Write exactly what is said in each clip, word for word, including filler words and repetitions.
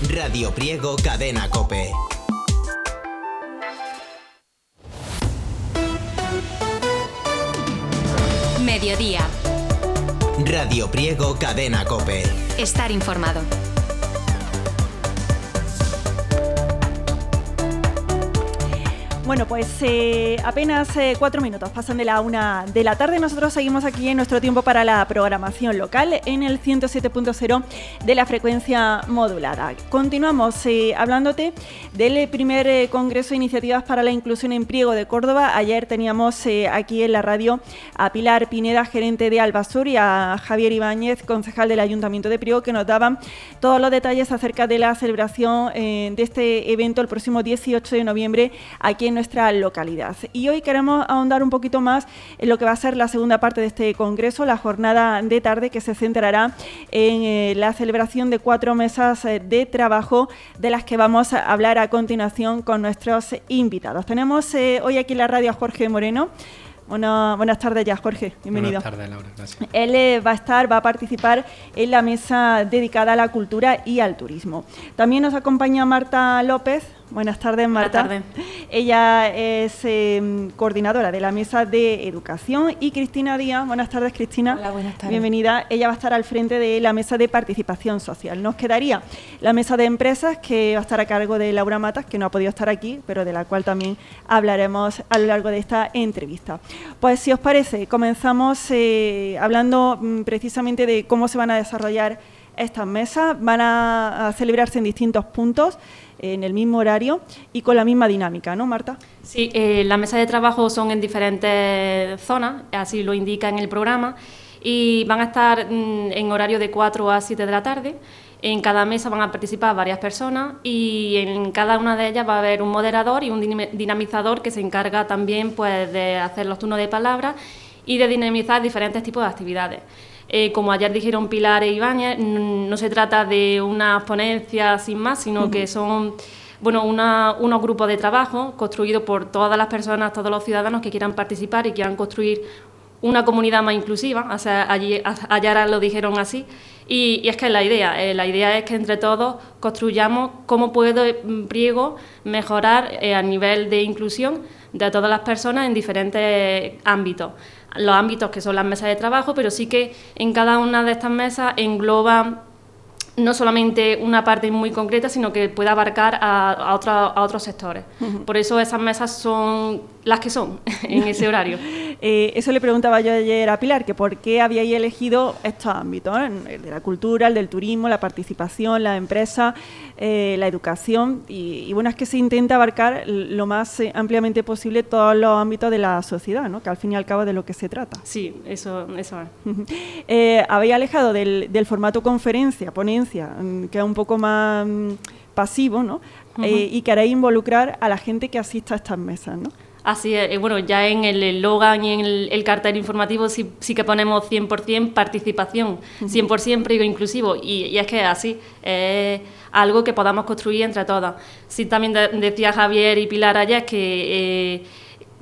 Radio Priego Cadena COPE. Mediodía. Radio Priego Cadena COPE. Estar informado. Bueno, pues eh, apenas eh, cuatro minutos pasan de la una de la tarde. Nosotros seguimos aquí en nuestro tiempo para la programación local en el ciento siete punto cero de la frecuencia modulada. Continuamos eh, hablándote del primer eh, Congreso de Iniciativas para la Inclusión en Priego de Córdoba. Ayer teníamos eh, aquí en la radio a Pilar Pineda, gerente de Albasur, y a Javier Ibáñez, concejal del Ayuntamiento de Priego, que nos daban todos los detalles acerca de la celebración eh, de este evento el próximo dieciocho de noviembre aquí en nuestra localidad. Y hoy queremos ahondar un poquito más en lo que va a ser la segunda parte de este congreso, la jornada de tarde, que se centrará en eh, la celebración de cuatro mesas eh, de trabajo, de las que vamos a hablar a continuación con nuestros invitados. Tenemos eh, hoy aquí en la radio a Jorge Moreno. Bueno, buenas tardes ya, Jorge, bienvenido. Buenas tardes, Laura, gracias. Él eh, va a estar, va a participar en la mesa dedicada a la cultura y al turismo. También nos acompaña Marta López. Buenas tardes, Marta. Buenas tardes. Ella es eh, coordinadora de la mesa de educación. Y Cristina Díaz. Buenas tardes, Cristina. Hola, buenas tardes. Bienvenida. Ella va a estar al frente de la mesa de participación social. Nos quedaría la mesa de empresas, que va a estar a cargo de Laura Matas, que no ha podido estar aquí, pero de la cual también hablaremos a lo largo de esta entrevista. Pues si os parece, comenzamos eh, hablando mm, precisamente de cómo se van a desarrollar estas mesas. Van a, a celebrarse en distintos puntos, en el mismo horario y con la misma dinámica, ¿no, Marta? Sí, eh, las mesas de trabajo son en diferentes zonas, así lo indica en el programa, y van a estar mm, en horario de cuatro a siete de la tarde. En cada mesa van a participar varias personas y en cada una de ellas va a haber un moderador y un dinamizador que se encarga también, pues, de hacer los turnos de palabra y de dinamizar diferentes tipos de actividades. Eh, como ayer dijeron Pilar e Ibáñez, no se trata de una ponencia sin más, sino uh-huh. que son bueno, una, unos grupos de trabajo construidos por todas las personas, todos los ciudadanos que quieran participar y quieran construir una comunidad más inclusiva. O sea, allí, ayer lo dijeron así, y, y es que es la idea. Eh, la idea es que entre todos construyamos cómo puede Priego mejorar eh, a nivel de inclusión de todas las personas en diferentes ámbitos. Los ámbitos que son las mesas de trabajo, pero sí que en cada una de estas mesas engloba no solamente una parte muy concreta, sino que puede abarcar a, a, otra, a otros sectores. Uh-huh. Por eso esas mesas son las que son en ese horario. eh, eso le preguntaba yo ayer a Pilar, que por qué habíais elegido estos ámbitos, ¿eh? El de la cultura, el del turismo, la participación, la empresa, eh, la educación, y, y bueno, es que se intenta abarcar lo más eh, ampliamente posible todos los ámbitos de la sociedad, ¿no? Que al fin y al cabo es de lo que se trata. Sí, eso, eso es. Uh-huh. eh, habéis alejado del, del formato conferencia, ponencia, que es un poco más um, pasivo, ¿no? Uh-huh. eh, y queréis involucrar a la gente que asista a estas mesas, ¿no? Así es. Bueno, ya en el eslogan y en el, el cartel informativo sí, sí que ponemos cien por ciento participación, uh-huh. cien por ciento Priego inclusivo, y, y es que es así, es algo que podamos construir entre todas. Sí, también de, decía Javier y Pilar ayer que eh,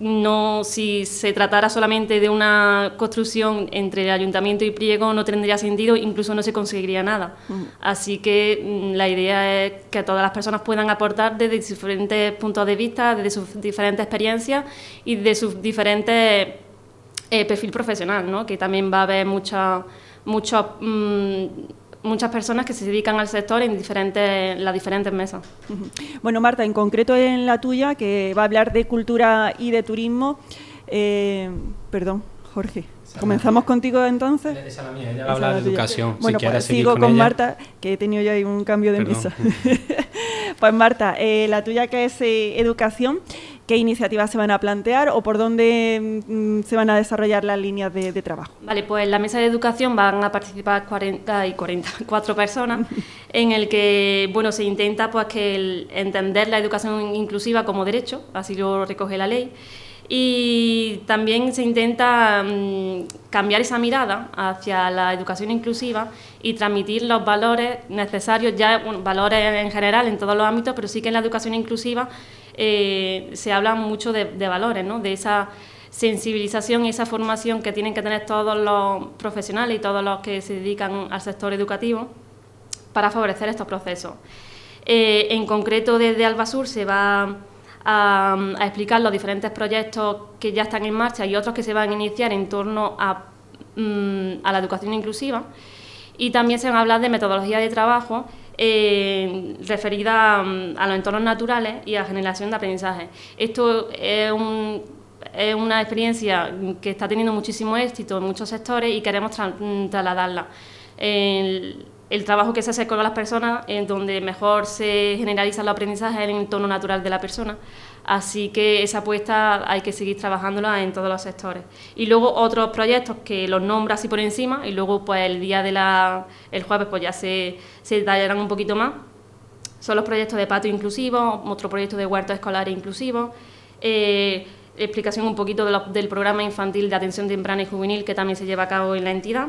no, si se tratara solamente de una construcción entre el Ayuntamiento y Priego no tendría sentido, incluso no se conseguiría nada. Uh-huh. Así que la idea es que todas las personas puedan aportar desde diferentes puntos de vista, desde sus diferentes experiencias y de sus diferentes eh, perfil profesional, ¿no? Que también va a haber mucha, mucha, mmm, muchas personas que se dedican al sector en diferentes, las diferentes mesas. Uh-huh. Bueno, Marta, en concreto en la tuya, que va a hablar de cultura y de turismo, eh, perdón, Jorge, ¿comenzamos contigo entonces? Esa es la mía, ella va a hablar de educación. Bueno, si pues seguir sigo con, con Marta, que he tenido ya ahí un cambio de mesa. Pues Marta, eh, la tuya, que es eh, educación, ¿qué iniciativas se van a plantear o por dónde mm, se van a desarrollar las líneas de, de trabajo? Vale, pues en la mesa de educación van a participar cuarenta y cuarenta, cuatro personas, en el que, bueno, se intenta pues que el, entender la educación inclusiva como derecho, así lo recoge la ley, y también se intenta mmm, cambiar esa mirada hacia la educación inclusiva y transmitir los valores necesarios, ya bueno, valores en general en todos los ámbitos, pero sí que en la educación inclusiva eh, se habla mucho de, de valores, ¿no? De esa sensibilización y esa formación que tienen que tener todos los profesionales y todos los que se dedican al sector educativo para favorecer estos procesos. Eh, en concreto, desde Albasur se va a, a explicar los diferentes proyectos que ya están en marcha y otros que se van a iniciar en torno a, mm, a la educación inclusiva, y también se van a hablar de metodología de trabajo eh, referida um, a los entornos naturales y a la generación de aprendizaje. Esto es, un, es una experiencia que está teniendo muchísimo éxito en muchos sectores y queremos tra trasladarla. El, el trabajo que se hace con las personas, en donde mejor se generaliza el aprendizaje en el entorno natural de la persona. Así que esa apuesta hay que seguir trabajándola en todos los sectores. Y luego otros proyectos que los nombro así por encima, y luego pues el día de la, el jueves pues ya se, se detallarán un poquito más. Son los proyectos de patio inclusivo, otro proyecto de huertos escolares inclusivos, eh, explicación un poquito de lo, del programa infantil de atención temprana y juvenil que también se lleva a cabo en la entidad.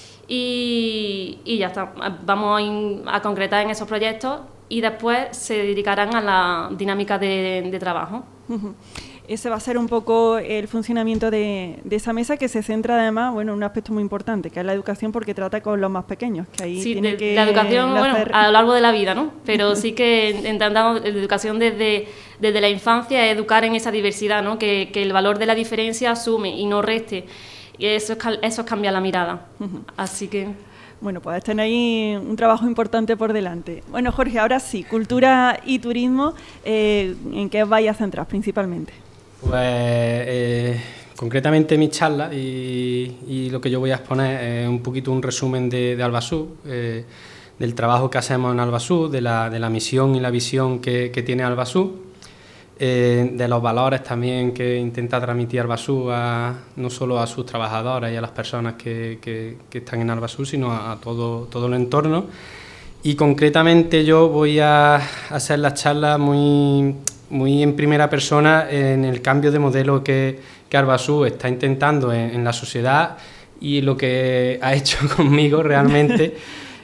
Y, y ya está, vamos a, a concretar en esos proyectos y después se dedicarán a la dinámica de, de trabajo. Uh-huh. Ese va a ser un poco el funcionamiento de, de esa mesa, que se centra además, bueno, en un aspecto muy importante, que es la educación, porque trata con los más pequeños, que ahí sí, tiene de, que la educación, nacer... bueno, a lo largo de la vida, ¿no? Pero sí que intentamos la educación desde, desde la infancia, educar en esa diversidad, ¿no? Que, que el valor de la diferencia asume y no reste. Y eso es, eso es cambiar la mirada. Uh-huh. Así que... Bueno, pues tenéis un trabajo importante por delante. Bueno, Jorge, ahora sí, cultura y turismo, eh, ¿en qué os vais a centrar principalmente? Pues eh, concretamente mi charla y, y lo que yo voy a exponer es un poquito un resumen de, de Albasur, eh, del trabajo que hacemos en Albasur, de la, de la misión y la visión que, que tiene Albasur. Eh, de los valores también que intenta transmitir Albasur a, no solo a sus trabajadores y a las personas que, que, que están en Albasur, sino a, a todo, todo el entorno. Y concretamente yo voy a hacer las charlas muy, muy en primera persona en el cambio de modelo que, que Albasur está intentando en, en la sociedad y lo que ha hecho conmigo realmente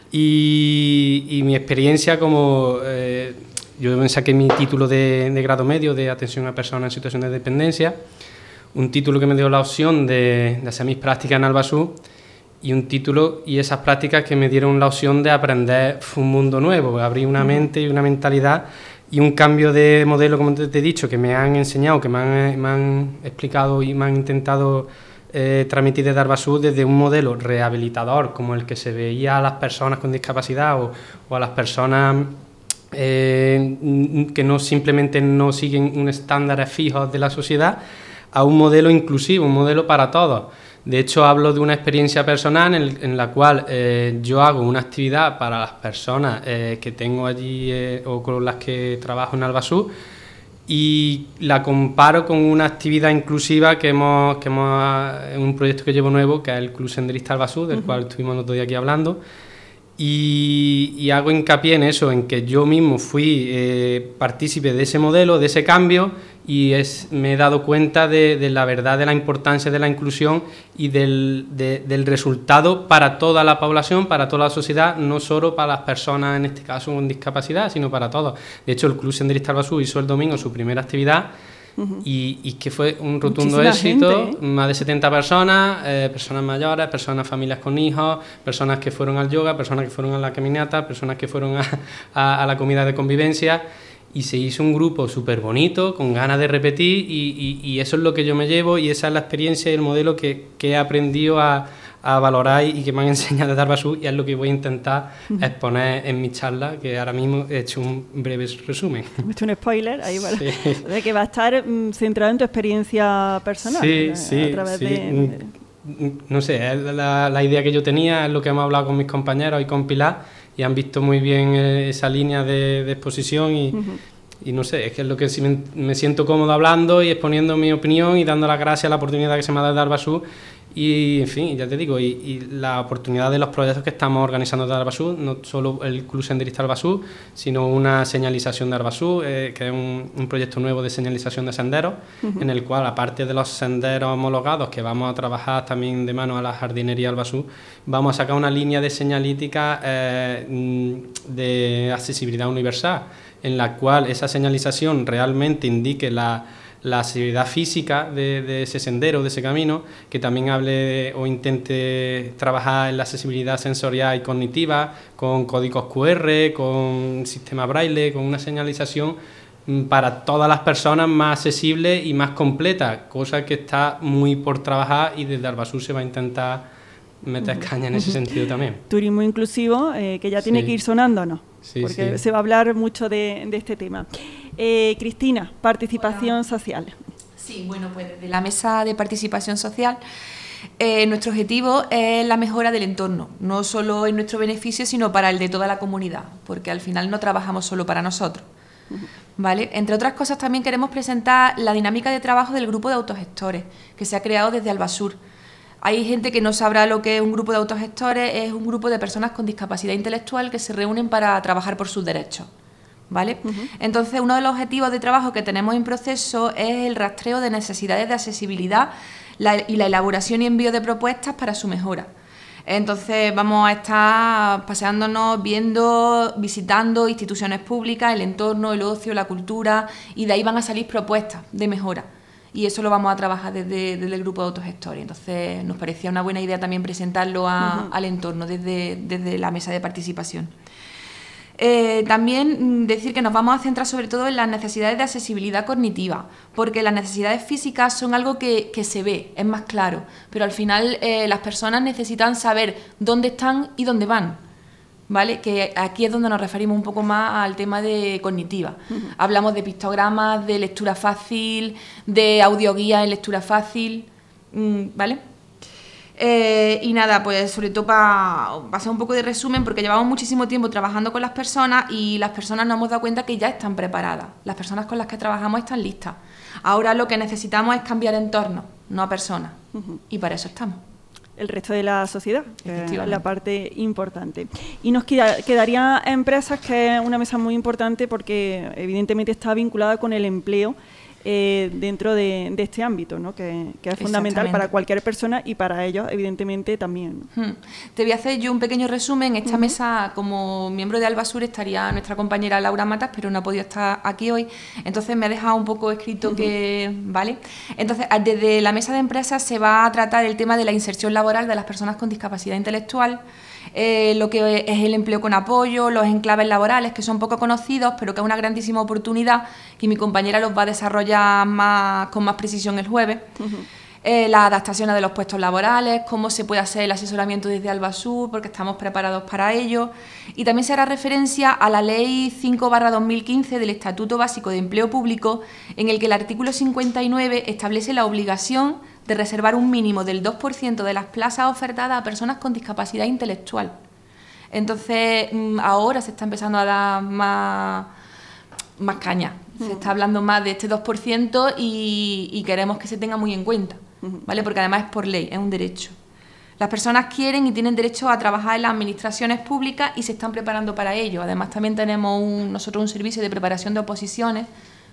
y, y mi experiencia como... Eh, Yo me saqué mi título de, de grado medio de atención a personas en situación de dependencia, un título que me dio la opción de, de hacer mis prácticas en Albasur y un título y esas prácticas que me dieron la opción de aprender un mundo nuevo, abrir una mente y una mentalidad y un cambio de modelo, como te he dicho, que me han enseñado, que me han, me han explicado y me han intentado eh, transmitir desde Albasur, desde un modelo rehabilitador como el que se veía a las personas con discapacidad o, o a las personas... Eh, que no simplemente no siguen un estándares fijos de la sociedad, a un modelo inclusivo, un modelo para todos. De hecho, hablo de una experiencia personal en, en la cual eh, yo hago una actividad para las personas eh, que tengo allí eh, o con las que trabajo en Albasur y la comparo con una actividad inclusiva que hemos, que hemos en un proyecto que llevo nuevo, que es el Club Senderista Albasur, del uh-huh. cual estuvimos el otro día aquí hablando. Y, y hago hincapié en eso, en que yo mismo fui eh, partícipe de ese modelo, de ese cambio, y es, me he dado cuenta de, de la verdad, de la importancia de la inclusión y del, de, del resultado para toda la población, para toda la sociedad, no solo para las personas, en este caso con discapacidad, sino para todos. De hecho, el Club Senderista Albasur hizo el domingo su primera actividad, Uh-huh. y, y que fue un rotundo Muchísima éxito, gente, ¿eh? Más de setenta personas, eh, personas mayores, personas, familias con hijos, personas que fueron al yoga, personas que fueron a la caminata, personas que fueron a, a, a la comida de convivencia, y se hizo un grupo súper bonito, con ganas de repetir, y, y, y eso es lo que yo me llevo, y esa es la experiencia y el modelo que, que he aprendido a, a valorar y que me han enseñado desde Albasur, y es lo que voy a intentar uh-huh. exponer en mi charla, que ahora mismo he hecho un breve resumen. He hecho un spoiler ahí, para, sí. de que va a estar mm, centrado en tu experiencia personal. Sí, a, sí, a través sí. De, no sé, es la, la idea que yo tenía, es lo que hemos hablado con mis compañeros y con Pilar, y han visto muy bien esa línea de, de exposición y... Uh-huh. Y no sé, es que es lo que sí me, me siento cómodo hablando y exponiendo mi opinión y dando las gracias a la oportunidad que se me ha dado de Albasur. Y, en fin, ya te digo, y, y la oportunidad de los proyectos que estamos organizando de Albasur, no solo el Club Senderista Albasur, sino una señalización de Albasur, eh, que es un, un proyecto nuevo de señalización de senderos, uh-huh. en el cual, aparte de los senderos homologados, que vamos a trabajar también de mano a la jardinería Albasur, vamos a sacar una línea de señalítica eh, de accesibilidad universal, en la cual esa señalización realmente indique la, la accesibilidad física de, de ese sendero, de ese camino, que también hable de, o intente trabajar en la accesibilidad sensorial y cognitiva, con códigos cu erre, con sistema braille, con una señalización para todas las personas más accesible y más completa, cosa que está muy por trabajar y desde Albasur se va a intentar meter caña en ese sentido también. Turismo inclusivo, eh, que ya tiene sí. que ir sonando, ¿no? Sí, porque sí. se va a hablar mucho de, de este tema. Eh, Cristina, participación Hola. social. Sí, bueno, pues desde la mesa de participación social, eh, nuestro objetivo es la mejora del entorno, no solo en nuestro beneficio, sino para el de toda la comunidad, porque al final no trabajamos solo para nosotros. ¿Vale? Entre otras cosas, también queremos presentar la dinámica de trabajo del grupo de autogestores que se ha creado desde Albasur. Hay gente que no sabrá lo que es un grupo de autogestores, es un grupo de personas con discapacidad intelectual que se reúnen para trabajar por sus derechos, ¿vale? Uh-huh. Entonces, uno de los objetivos de trabajo que tenemos en proceso es el rastreo de necesidades de accesibilidad la, y la elaboración y envío de propuestas para su mejora. Entonces vamos a estar paseándonos, viendo, visitando instituciones públicas, el entorno, el ocio, la cultura, y de ahí van a salir propuestas de mejora. Y eso lo vamos a trabajar desde, desde el grupo de autogestores. Entonces nos parecía una buena idea también presentarlo a, uh-huh. al entorno desde, desde la mesa de participación. Eh, también decir que nos vamos a centrar sobre todo en las necesidades de accesibilidad cognitiva, porque las necesidades físicas son algo que, que se ve, es más claro, pero al final eh, las personas necesitan saber dónde están y dónde van, ¿vale? Que aquí es donde nos referimos un poco más al tema de cognitiva. Uh-huh. Hablamos de pictogramas, de lectura fácil, de audioguía en lectura fácil, ¿vale? Eh, y nada, pues sobre todo para pa hacer un poco de resumen, porque llevamos muchísimo tiempo trabajando con las personas y las personas nos hemos dado cuenta que ya están preparadas. Las personas con las que trabajamos están listas. Ahora lo que necesitamos es cambiar entorno, no a personas. Uh-huh. Y para eso estamos. El resto de la sociedad, que es la parte importante. Y nos queda, quedaría empresas, que es una mesa muy importante porque evidentemente está vinculada con el empleo Eh, dentro de, de este ámbito, ¿no? que, que es fundamental para cualquier persona y para ellos, evidentemente, también. Hmm. Te voy a hacer yo un pequeño resumen. Esta uh-huh. mesa, como miembro de Albasur, estaría nuestra compañera Laura Matas, pero no ha podido estar aquí hoy, entonces me ha dejado un poco escrito uh-huh. que... ¿vale? Entonces, desde la mesa de empresas se va a tratar el tema de la inserción laboral de las personas con discapacidad intelectual, Eh, lo que es el empleo con apoyo, los enclaves laborales, que son poco conocidos, pero que es una grandísima oportunidad, que mi compañera los va a desarrollar más, con más precisión el jueves. Uh-huh. Eh, las adaptaciones de los puestos laborales, cómo se puede hacer el asesoramiento desde Albasur, porque estamos preparados para ello. Y también se hará referencia a la Ley cinco barra dos mil quince del Estatuto Básico de Empleo Público, en el que el artículo cincuenta y nueve establece la obligación de reservar un mínimo del dos por ciento de las plazas ofertadas a personas con discapacidad intelectual. Entonces, ahora se está empezando a dar más, más caña. Se uh-huh. está hablando más de este dos por ciento y, y queremos que se tenga muy en cuenta, uh-huh. ¿vale? Porque además es por ley, es un derecho. Las personas quieren y tienen derecho a trabajar en las administraciones públicas y se están preparando para ello. Además, también tenemos un, nosotros un servicio de preparación de oposiciones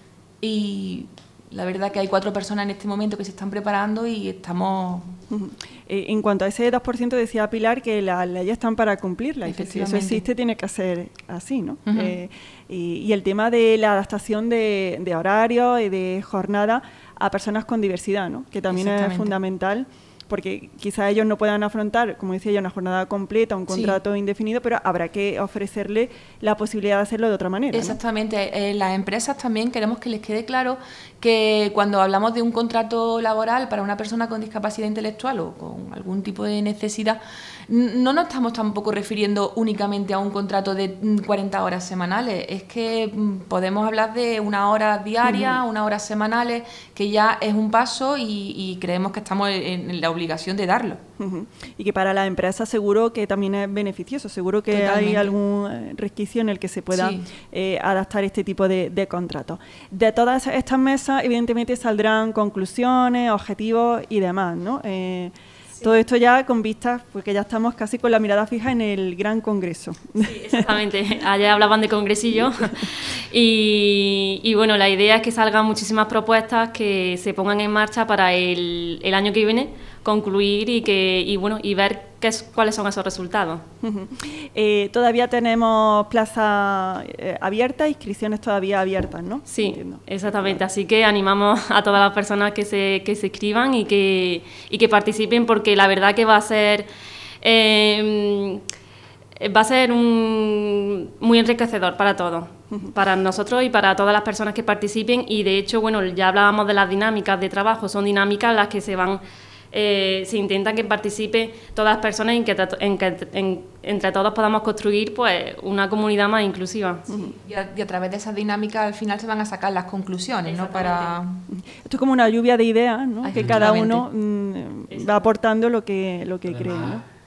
y... la verdad que hay cuatro personas en este momento que se están preparando y estamos... Uh-huh. Eh, en cuanto a ese dos por ciento, decía Pilar que las leyes están para cumplirlas y que si eso existe tiene que ser así, ¿no? Uh-huh. Eh, y, y el tema de la adaptación de, de horarios y de jornada a personas con diversidad, ¿no? Que también es fundamental, porque quizá ellos no puedan afrontar, como decía yo, una jornada completa, un contrato sí. indefinido, pero habrá que ofrecerle la posibilidad de hacerlo de otra manera. Exactamente. ¿No? Eh, las empresas también queremos que les quede claro que cuando hablamos de un contrato laboral para una persona con discapacidad intelectual o con algún tipo de necesidad, no nos estamos tampoco refiriendo únicamente a un contrato de cuarenta horas semanales, es que podemos hablar de una hora diaria, uh-huh. unas horas semanales, que ya es un paso y, y creemos que estamos en, en la obligación de darlo. Uh-huh. Y que para la empresa seguro que también es beneficioso, seguro que Totalmente. Hay algún resquicio en el que se pueda sí. eh, adaptar este tipo de, de contratos. De todas estas mesas, evidentemente saldrán conclusiones, objetivos y demás, ¿no? Eh, Sí. Todo esto ya con vistas, porque ya estamos casi con la mirada fija en el gran congreso. Sí, exactamente. Ayer hablaban de congresillo y, y bueno, la idea es que salgan muchísimas propuestas que se pongan en marcha para el, el año que viene, concluir y que y bueno y ver qué es, cuáles son esos resultados. Uh-huh. Eh, todavía tenemos plazas eh, abiertas, inscripciones todavía abiertas, ¿no? Sí, Entiendo. exactamente. Así que animamos a todas las personas que se, que se inscriban y que, y que participen, porque la verdad que va a ser... Eh, va a ser un, muy enriquecedor para todos, para nosotros y para todas las personas que participen. Y de hecho, bueno, ya hablábamos de las dinámicas de trabajo, son dinámicas en las que se van, eh, se intenta que participen todas las personas y que, en que en, entre todos podamos construir pues una comunidad más inclusiva. Sí, y, a, y a través de esas dinámicas al final se van a sacar las conclusiones, ¿no? Para... Esto es como una lluvia de ideas, ¿no? Que cada uno mmm, va aportando lo que, lo que cree, ¿no?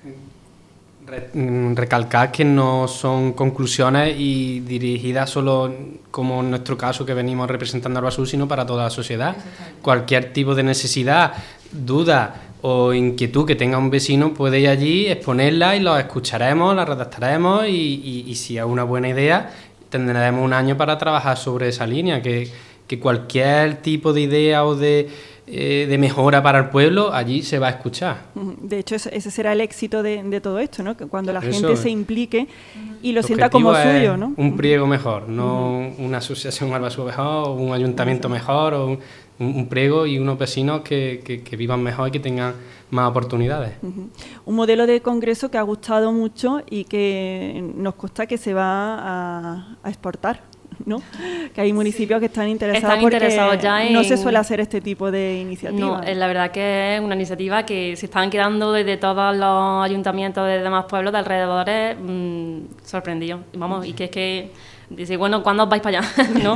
Recalcar que no son conclusiones y dirigidas solo, como en nuestro caso que venimos representando a Albasur, sino para toda la sociedad. Cualquier tipo de necesidad, duda o inquietud que tenga un vecino puede ir allí, exponerla y lo escucharemos, la redactaremos y, y, y si es una buena idea tendremos un año para trabajar sobre esa línea, que, que cualquier tipo de idea o de... de mejora para el pueblo, allí se va a escuchar. De hecho, ese será el éxito de, de todo esto, ¿no? Que cuando la Eso gente es. se implique y lo sienta como suyo, ¿no? Un priego mejor, no uh-huh. una asociación Albasur mejor, o un ayuntamiento uh-huh. mejor, o un, un priego y unos vecinos que, que, que vivan mejor y que tengan más oportunidades. Uh-huh. Un modelo de congreso que ha gustado mucho y que nos consta que se va a, a exportar, ¿no? Que hay municipios sí. que están interesados están porque interesados ya en... no se suele hacer este tipo de iniciativas. No, la verdad que es una iniciativa que se están quedando desde todos los ayuntamientos de demás pueblos de alrededores mmm, sorprendidos. Vamos, y que es que dice, bueno, ¿cuándo os vais para allá? ¿No?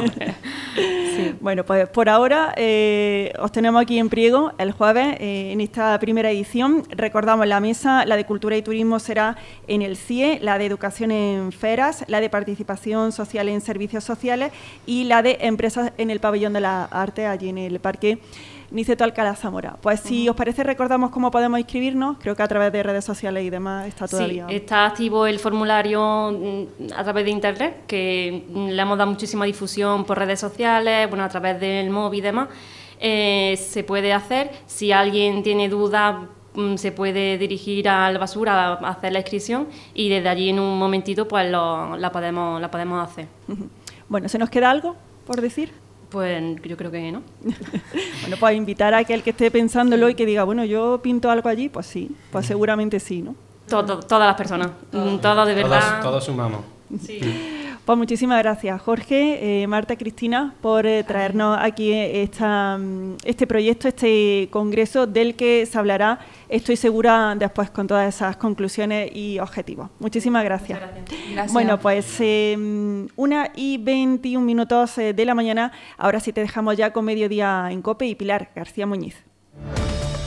Sí. Bueno, pues por ahora eh, os tenemos aquí en Priego el jueves eh, en esta primera edición. Recordamos la mesa, la de Cultura y Turismo será en el C I E, la de Educación en Feras, la de Participación Social en Servicios Sociales y la de Empresas en el Pabellón de la Arte, allí en el Parque Niceto Alcalá Zamora. Pues si uh-huh. os parece, recordamos cómo podemos inscribirnos. Creo que a través de redes sociales y demás está todavía... Sí, está activo el formulario a través de internet, que le hemos dado muchísima difusión por redes sociales, bueno, a través del móvil y demás. Eh, se puede hacer. Si alguien tiene dudas, se puede dirigir al Albasur a hacer la inscripción y desde allí en un momentito pues lo, la, podemos, la podemos hacer. Uh-huh. Bueno, ¿se nos queda algo por decir? Pues yo creo que no. Bueno, pues invitar a aquel que esté pensándolo y que diga, bueno, yo pinto algo allí, pues sí, pues seguramente sí, ¿no? Todo, todas las personas, todo, todo de verdad. Todos, todos sumamos. Sí. Pues muchísimas gracias, Jorge, eh, Marta, Cristina, por eh, traernos aquí esta, este proyecto, este congreso del que se hablará, estoy segura, después con todas esas conclusiones y objetivos. Muchísimas gracias. Gracias. Gracias. Bueno, pues eh, una y veintiún minutos eh, de la mañana, ahora sí te dejamos ya con Mediodía en COPE y Pilar García Muñiz.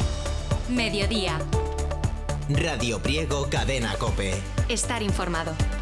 Mediodía. Radio Priego, Cadena COPE. Estar informado.